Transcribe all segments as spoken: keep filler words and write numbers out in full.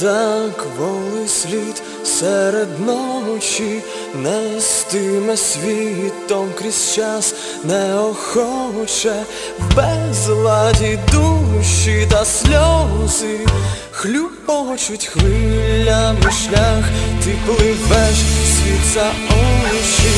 так воли слід серед ночі нестиме світом крізь час неохоче, в безладі душі та сльози хлюпочуть хвилями шлях, ти пливеш світ за очі.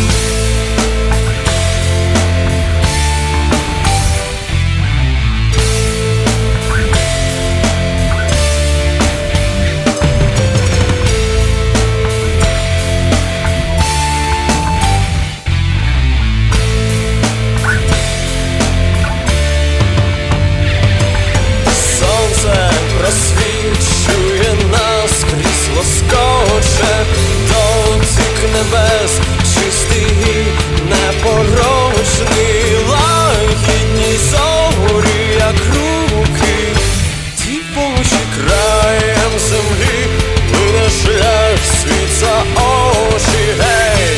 Просвічує нас крізь лоскоче, дотик небес чистий, непорочний, лагідні зорі, як руки, дівочі краєм землі, мине шлях світ за очі, гей!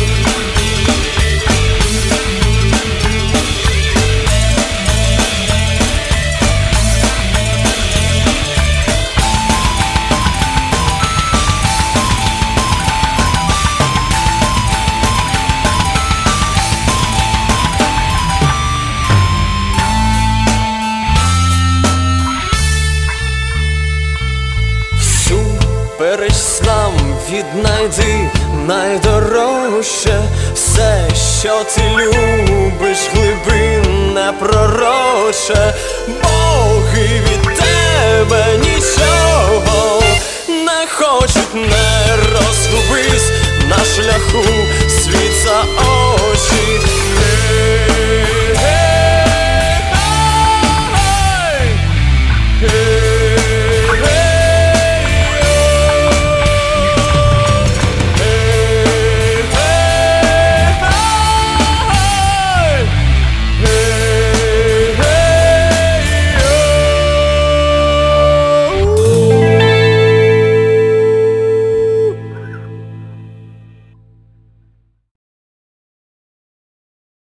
Переч снам віднайди найдорожче, все, що ти любиш, глибинне пророче. Боги від тебе нічого не хочуть, не розгубись на шляху світ за очі. Hey, hey, hey, hey.